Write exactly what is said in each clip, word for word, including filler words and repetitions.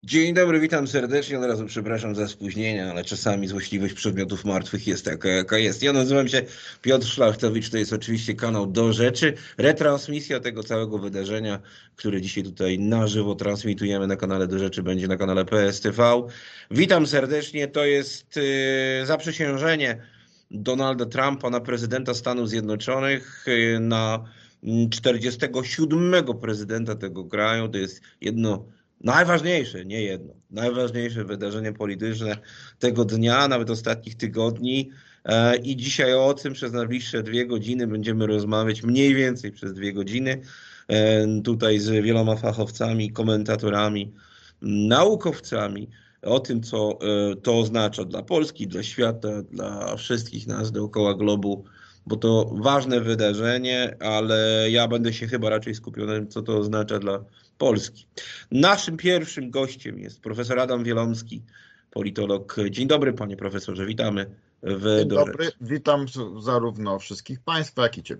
Dzień dobry, witam serdecznie. Od razu przepraszam za spóźnienie, ale czasami złośliwość przedmiotów martwych jest taka, jaka jest. Ja nazywam się Piotr Szlachtowicz, to jest oczywiście kanał Do Rzeczy. Retransmisja tego całego wydarzenia, które dzisiaj tutaj na żywo transmitujemy na kanale Do Rzeczy, będzie na kanale P S T V. Witam serdecznie, to jest yy, zaprzysiężenie Donalda Trumpa na prezydenta Stanów Zjednoczonych, yy, na czterdziestego siódmego prezydenta tego kraju. To jest jedno najważniejsze, nie jedno, najważniejsze wydarzenie polityczne tego dnia, nawet ostatnich tygodni. I dzisiaj o tym przez najbliższe dwie godziny będziemy rozmawiać, mniej więcej przez dwie godziny, tutaj z wieloma fachowcami, komentatorami, naukowcami, o tym, co to oznacza dla Polski, dla świata, dla wszystkich nas dookoła globu, bo to ważne wydarzenie, ale ja będę się chyba raczej skupiony na tym, co to oznacza dla Polski. Naszym pierwszym gościem jest profesor Adam Wielomski, politolog. Dzień dobry, panie profesorze, witamy w Dzień Do dobry, Rzeczy. witam zarówno wszystkich państwa, jak i ciebie.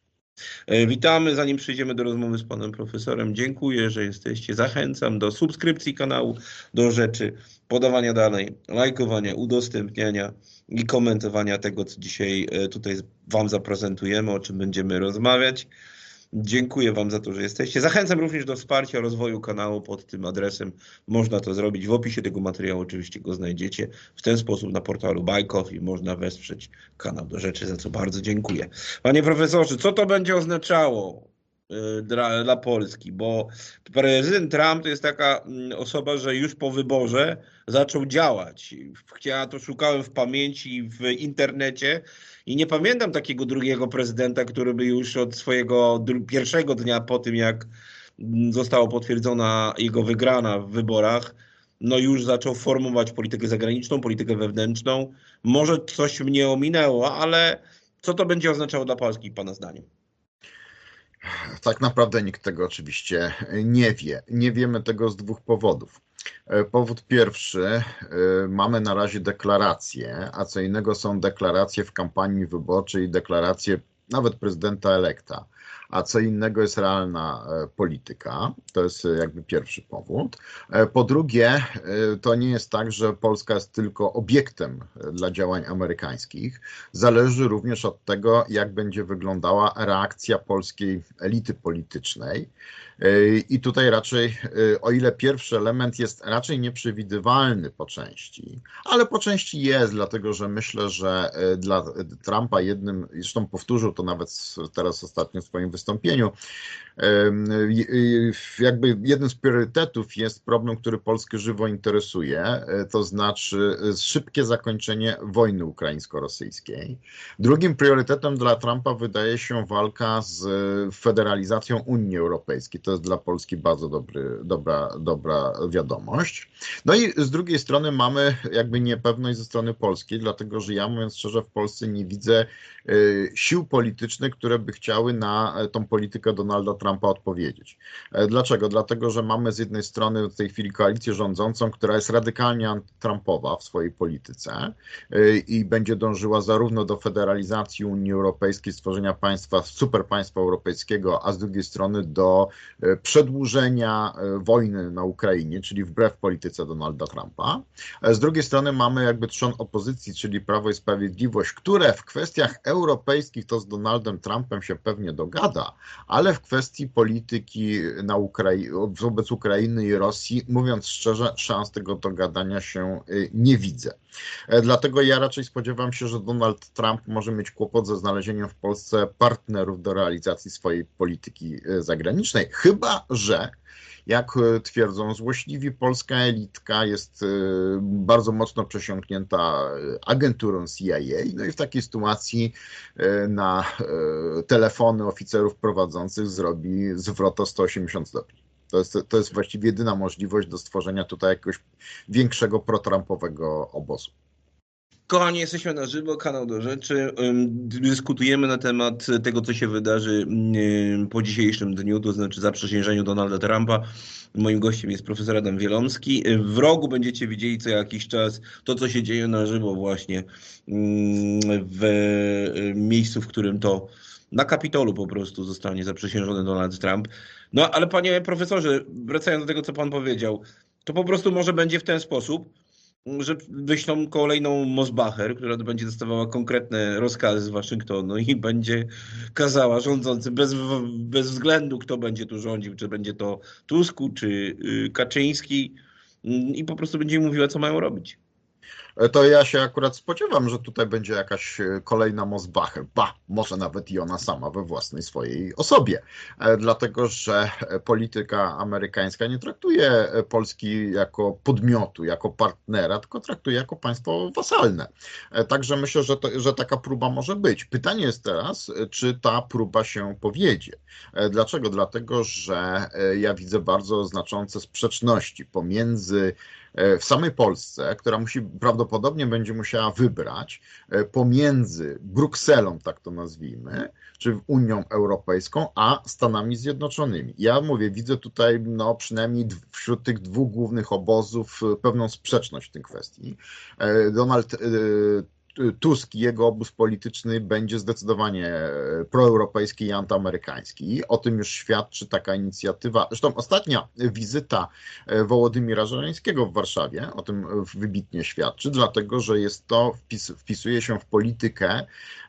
Witamy. Zanim przejdziemy do rozmowy z panem profesorem, dziękuję, że jesteście. Zachęcam do subskrypcji kanału Do Rzeczy, podawania dalej, lajkowania, udostępniania i komentowania tego, co dzisiaj tutaj wam zaprezentujemy, o czym będziemy rozmawiać. Dziękuję wam za to, że jesteście. Zachęcam również do wsparcia rozwoju kanału pod tym adresem. Można to zrobić. W opisie tego materiału oczywiście go znajdziecie. W ten sposób na portalu Buy Coffee można wesprzeć kanał Do Rzeczy, za co bardzo dziękuję. Panie profesorze, co to będzie oznaczało dla, dla Polski? Bo prezydent Trump to jest taka osoba, że już po wyborze zaczął działać. Ja to szukałem w pamięci, w internecie. I nie pamiętam takiego drugiego prezydenta, który by już od swojego pierwszego dnia po tym, jak została potwierdzona jego wygrana w wyborach, no już zaczął formować politykę zagraniczną, politykę wewnętrzną. Może coś mnie ominęło, ale co to będzie oznaczało dla Polski, pana zdaniem? Tak naprawdę nikt tego oczywiście nie wie. Nie wiemy tego z dwóch powodów. Powód pierwszy, mamy na razie deklaracje, a co innego są deklaracje w kampanii wyborczej i deklaracje nawet prezydenta elekta, a co innego jest realna polityka. To jest jakby pierwszy powód. Po drugie, to nie jest tak, że Polska jest tylko obiektem dla działań amerykańskich. Zależy również od tego, jak będzie wyglądała reakcja polskiej elity politycznej. I tutaj raczej, o ile pierwszy element jest raczej nieprzewidywalny po części, ale po części jest, dlatego że myślę, że dla Trumpa jednym, zresztą powtórzył to nawet teraz ostatnio w swoim wystąpieniu, jakby jednym z priorytetów jest problem, który Polskę żywo interesuje, to znaczy szybkie zakończenie wojny ukraińsko-rosyjskiej. Drugim priorytetem dla Trumpa wydaje się walka z federalizacją Unii Europejskiej. To jest dla Polski bardzo dobry, dobra, dobra wiadomość. No i z drugiej strony mamy jakby niepewność ze strony polskiej, dlatego że ja, mówiąc szczerze, w Polsce nie widzę sił politycznych, które by chciały na tą politykę Donalda Trumpa odpowiedzieć. Dlaczego? Dlatego, że mamy z jednej strony w tej chwili koalicję rządzącą, która jest radykalnie antytrumpowa w swojej polityce i będzie dążyła zarówno do federalizacji Unii Europejskiej, stworzenia państwa, superpaństwa europejskiego, a z drugiej strony do przedłużenia wojny na Ukrainie, czyli wbrew polityce Donalda Trumpa. Z drugiej strony mamy jakby trzon opozycji, czyli Prawo i Sprawiedliwość, które w kwestiach europejskich to z Donaldem Trumpem się pewnie dogada, ale w kwestii polityki na Ukrai- wobec Ukrainy i Rosji, mówiąc szczerze, szans tego dogadania się nie widzę. Dlatego ja raczej spodziewam się, że Donald Trump może mieć kłopot ze znalezieniem w Polsce partnerów do realizacji swojej polityki zagranicznej, chyba że, jak twierdzą złośliwi, polska elitka jest bardzo mocno przesiąknięta agenturą C I A, no i w takiej sytuacji na telefony oficerów prowadzących zrobi zwrot o sto osiemdziesiąt stopni. To jest, to jest właściwie jedyna możliwość do stworzenia tutaj jakiegoś większego protrumpowego obozu. Kochani, jesteśmy na żywo, kanał Do Rzeczy. Dyskutujemy na temat tego, co się wydarzy po dzisiejszym dniu, to znaczy zaprzysiężeniu Donalda Trumpa. Moim gościem jest profesor Adam Wielomski. W rogu będziecie widzieli co jakiś czas to, co się dzieje na żywo właśnie w miejscu, w którym to na Kapitolu po prostu zostanie zaprzysiężony Donald Trump. No ale panie profesorze, wracając do tego, co pan powiedział, To po prostu może będzie w ten sposób, że wyślą kolejną Mosbacher, która będzie dostawała konkretne rozkazy z Waszyngtonu i będzie kazała rządzącym, bez, bez względu kto będzie tu rządził, czy będzie to Tusku, czy y, Kaczyński, i po prostu będzie im mówiła, co mają robić. To ja się akurat spodziewam, że tutaj będzie jakaś kolejna Mosbacher, ba, może nawet i ona sama we własnej swojej osobie, dlatego że polityka amerykańska nie traktuje Polski jako podmiotu, jako partnera, tylko traktuje jako państwo wasalne. Także myślę, że, to, że taka próba może być. Pytanie jest teraz, czy ta próba się powiedzie. Dlaczego? Dlatego, że ja widzę bardzo znaczące sprzeczności pomiędzy w samej Polsce, która musi prawdopodobnie będzie musiała wybrać pomiędzy Brukselą, tak to nazwijmy, czy Unią Europejską, a Stanami Zjednoczonymi. Ja mówię, widzę tutaj no, przynajmniej wśród tych dwóch głównych obozów pewną sprzeczność w tej kwestii. Donald Tusk i jego obóz polityczny będzie zdecydowanie proeuropejski i antyamerykański. O tym już świadczy taka inicjatywa. Zresztą ostatnia wizyta Wołodymira Żeleńskiego w Warszawie o tym wybitnie świadczy, dlatego że jest to, wpis, wpisuje się w politykę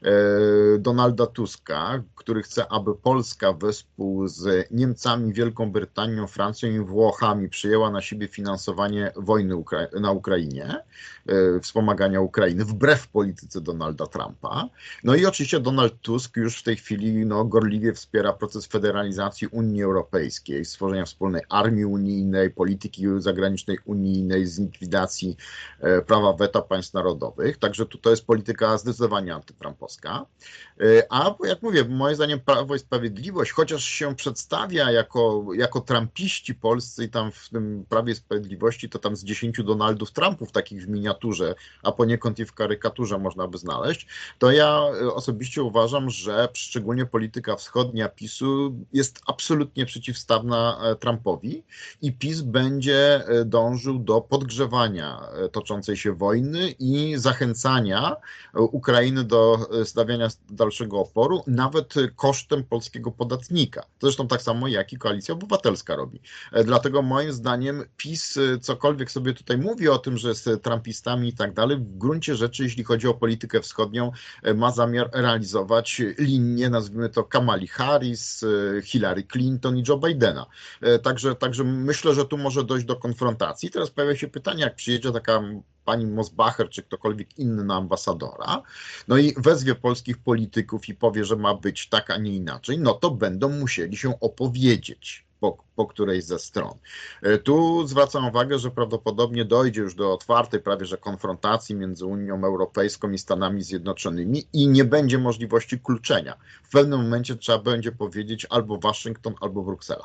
Donalda Tuska, który chce, aby Polska wespół z Niemcami, Wielką Brytanią, Francją i Włochami przyjęła na siebie finansowanie wojny Ukra- na Ukrainie, wspomagania Ukrainy, wbrew polityce Donalda Trumpa. No i oczywiście Donald Tusk już w tej chwili no, gorliwie wspiera proces federalizacji Unii Europejskiej, stworzenia wspólnej armii unijnej, polityki zagranicznej unijnej, z likwidacji prawa weta państw narodowych. Także tu to jest polityka zdecydowanie antytrumpowska. A jak mówię, moim zdaniem Prawo i Sprawiedliwość, chociaż się przedstawia jako, jako trumpiści polscy i tam w tym Prawie i Sprawiedliwości to tam z dziesięciu Donaldów Trumpów takich w miniaturze, a poniekąd i w karykaturze można by znaleźć, to ja osobiście uważam, że szczególnie polityka wschodnia PiSu jest absolutnie przeciwstawna Trumpowi i PiS będzie dążył do podgrzewania toczącej się wojny i zachęcania Ukrainy do stawiania dalszego oporu, nawet kosztem polskiego podatnika. Zresztą tak samo jak i Koalicja Obywatelska robi. Dlatego moim zdaniem PiS, cokolwiek sobie tutaj mówi o tym, że jest trumpistami i tak dalej, w gruncie rzeczy, jeśli chodzi o politykę wschodnią, ma zamiar realizować linię, nazwijmy to Kamali Harris, Hillary Clinton i Joe Bidena. Także, także myślę, że tu może dojść do konfrontacji. Teraz pojawia się pytanie, jak przyjedzie taka pani Mosbacher czy ktokolwiek inny na ambasadora, no i wezwie polskich polityków i powie, że ma być tak, a nie inaczej, no to będą musieli się opowiedzieć po, po którejś ze stron. Tu zwracam uwagę, że prawdopodobnie dojdzie już do otwartej prawie że konfrontacji między Unią Europejską i Stanami Zjednoczonymi i nie będzie możliwości kluczenia. W pewnym momencie trzeba będzie powiedzieć albo Waszyngton, albo Bruksela.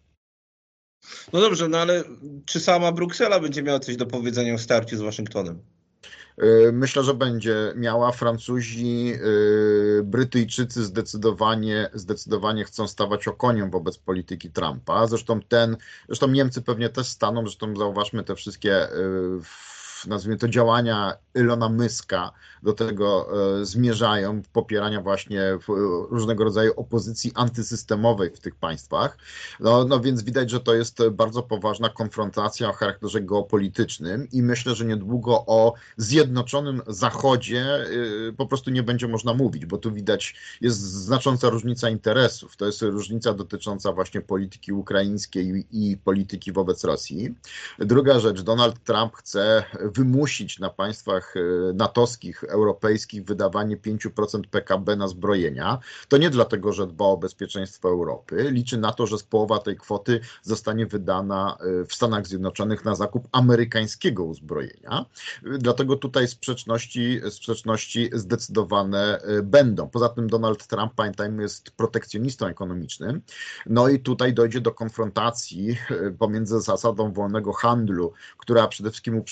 No dobrze, no ale czy sama Bruksela będzie miała coś do powiedzenia o starciu z Waszyngtonem? Myślę, że będzie miała. Francuzi, Brytyjczycy zdecydowanie, zdecydowanie chcą stawać okoniem wobec polityki Trumpa. Zresztą ten, zresztą Niemcy pewnie też staną, zresztą zauważmy te wszystkie, nazwijmy to, działania Elona Muska do tego zmierzają, popierania właśnie różnego rodzaju opozycji antysystemowej w tych państwach. No, no więc widać, że to jest bardzo poważna konfrontacja o charakterze geopolitycznym i myślę, że niedługo o zjednoczonym Zachodzie po prostu nie będzie można mówić, bo tu widać, jest znacząca różnica interesów. To jest różnica dotycząca właśnie polityki ukraińskiej i polityki wobec Rosji. Druga rzecz, Donald Trump chce wymusić na państwach natowskich, europejskich wydawanie pięć procent P K B na zbrojenia. To nie dlatego, że dba o bezpieczeństwo Europy. Liczy na to, że połowa tej kwoty zostanie wydana w Stanach Zjednoczonych na zakup amerykańskiego uzbrojenia. Dlatego tutaj sprzeczności, sprzeczności zdecydowane będą. Poza tym Donald Trump, pamiętajmy, jest protekcjonistą ekonomicznym. No i tutaj dojdzie do konfrontacji pomiędzy zasadą wolnego handlu, która przede wszystkim uprzywilejuje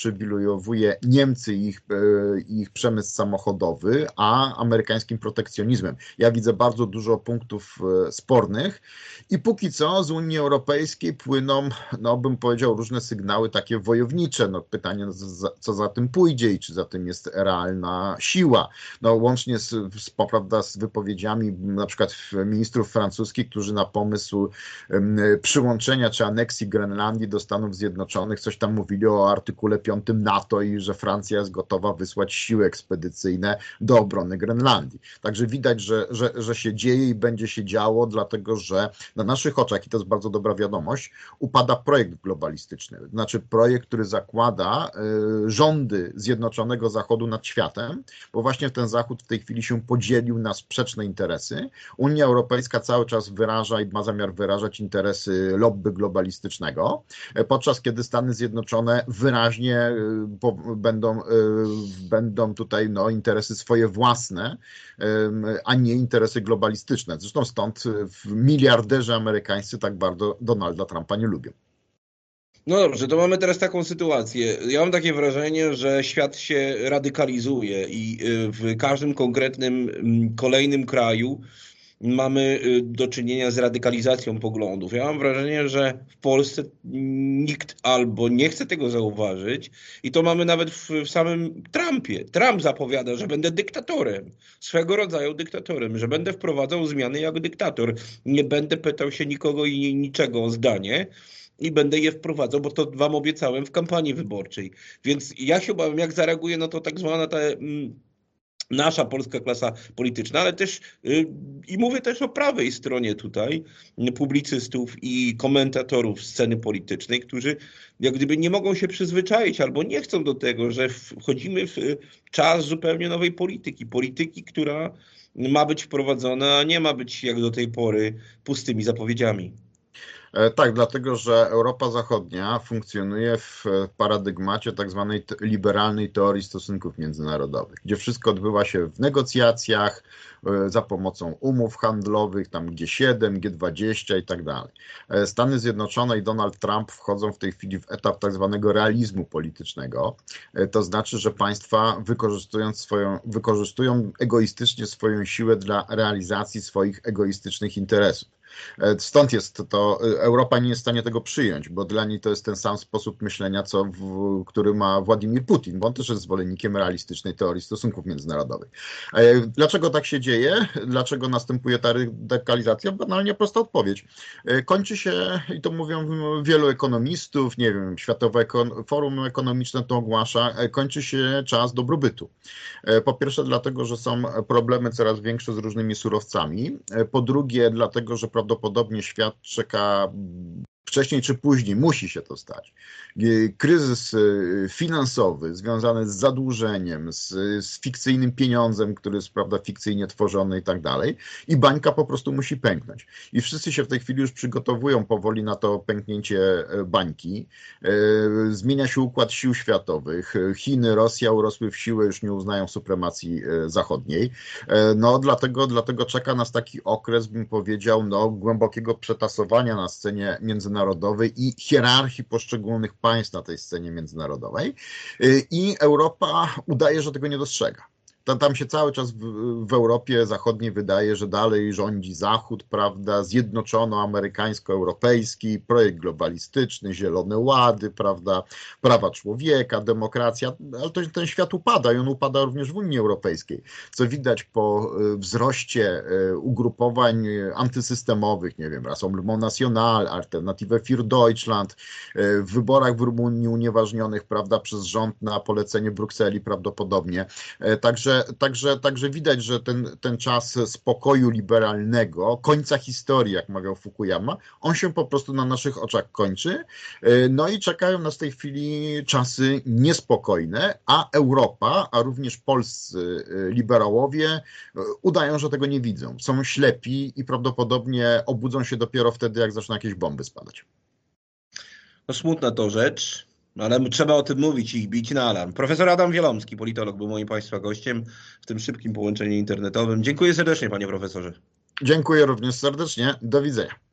odbudowuje Niemcy i ich, ich przemysł samochodowy, a amerykańskim protekcjonizmem. Ja widzę bardzo dużo punktów spornych i póki co z Unii Europejskiej płyną, no bym powiedział, różne sygnały takie wojownicze. No, pytanie, co za tym pójdzie i czy za tym jest realna siła. No, łącznie z, z, prawda, z wypowiedziami na przykład ministrów francuskich, którzy na pomysł um, przyłączenia czy aneksji Grenlandii do Stanów Zjednoczonych coś tam mówili o artykule piątym NATO i że Francja jest gotowa wysłać siły ekspedycyjne do obrony Grenlandii. Także widać, że, że, że się dzieje i będzie się działo, dlatego że na naszych oczach, i to jest bardzo dobra wiadomość, upada projekt globalistyczny. Znaczy projekt, który zakłada y, rządy Zjednoczonego Zachodu nad światem, bo właśnie ten Zachód w tej chwili się podzielił na sprzeczne interesy. Unia Europejska cały czas wyraża i ma zamiar wyrażać interesy lobby globalistycznego, podczas kiedy Stany Zjednoczone wyraźnie y, po, będą, y, będą tutaj no, interesy swoje własne, y, a nie interesy globalistyczne. Zresztą stąd miliarderzy amerykańscy tak bardzo Donalda Trumpa nie lubią. No dobrze, to mamy teraz taką sytuację. Ja mam takie wrażenie, że świat się radykalizuje i w każdym konkretnym kolejnym kraju mamy do czynienia z radykalizacją poglądów. Ja mam wrażenie, że w Polsce nikt albo nie chce tego zauważyć i to mamy nawet w, w samym Trumpie. Trump zapowiada, że będę dyktatorem, swego rodzaju dyktatorem, że będę wprowadzał zmiany jak dyktator. Nie będę pytał się nikogo i niczego o zdanie i będę je wprowadzał, bo to wam obiecałem w kampanii wyborczej. Więc ja się obawiam, jak zareaguje na to tak zwana ta nasza polska klasa polityczna, ale też i mówię też o prawej stronie tutaj publicystów i komentatorów sceny politycznej, którzy jak gdyby nie mogą się przyzwyczaić albo nie chcą do tego, że wchodzimy w czas zupełnie nowej polityki. Polityki, która ma być wprowadzona, a nie ma być jak do tej pory pustymi zapowiedziami. Tak, dlatego że Europa Zachodnia funkcjonuje w paradygmacie tak zwanej liberalnej teorii stosunków międzynarodowych, gdzie wszystko odbywa się w negocjacjach, za pomocą umów handlowych, tam G siedem, G dwadzieścia i tak dalej. Stany Zjednoczone i Donald Trump wchodzą w tej chwili w etap tak zwanego realizmu politycznego. To znaczy, że państwa wykorzystując swoją, wykorzystują egoistycznie swoją siłę dla realizacji swoich egoistycznych interesów. Stąd jest to, Europa nie jest w stanie tego przyjąć, bo dla niej to jest ten sam sposób myślenia, co w, który ma Władimir Putin, bo on też jest zwolennikiem realistycznej teorii stosunków międzynarodowych. Dlaczego tak się dzieje? Dlaczego następuje ta radykalizacja? Banalnie prosta odpowiedź. Kończy się, i to mówią wielu ekonomistów, nie wiem, Światowe Forum Ekonomiczne to ogłasza, kończy się czas dobrobytu. Po pierwsze dlatego, że są problemy coraz większe z różnymi surowcami. Po drugie dlatego, że prawdopodobnie świat czeka wcześniej czy później, musi się to stać. Kryzys finansowy związany z zadłużeniem, z, z fikcyjnym pieniądzem, który jest, prawda, fikcyjnie tworzony i tak dalej. I bańka po prostu musi pęknąć. I wszyscy się w tej chwili już przygotowują powoli na to pęknięcie bańki. Zmienia się układ sił światowych. Chiny, Rosja urosły w siłę, już nie uznają supremacji zachodniej. No dlatego, dlatego czeka nas taki okres, bym powiedział, no, głębokiego przetasowania na scenie międzynarodowej i hierarchii poszczególnych państw na tej scenie międzynarodowej. I Europa udaje, że tego nie dostrzega. Tam się cały czas w, w Europie Zachodniej wydaje, że dalej rządzi Zachód, prawda, zjednoczono-amerykańsko-europejski, projekt globalistyczny, zielone łady, prawda, prawa człowieka, demokracja, ale to, ten świat upada i on upada również w Unii Europejskiej, co widać po wzroście ugrupowań antysystemowych, nie wiem, Rassemblement National, Alternative für Deutschland, w wyborach w Rumunii unieważnionych, prawda, przez rząd na polecenie Brukseli prawdopodobnie. Także Także, także widać, że ten, ten czas spokoju liberalnego, końca historii, jak mawiał Fukuyama, on się po prostu na naszych oczach kończy. No i czekają nas w tej chwili czasy niespokojne, a Europa, a również polscy liberałowie udają, że tego nie widzą. Są ślepi i prawdopodobnie obudzą się dopiero wtedy, jak zaczną jakieś bomby spadać. No smutna to rzecz. Ale trzeba o tym mówić i bić na alarm. Profesor Adam Wielomski, politolog, był moim Państwa gościem w tym szybkim połączeniu internetowym. Dziękuję serdecznie, panie profesorze. Dziękuję również serdecznie. Do widzenia.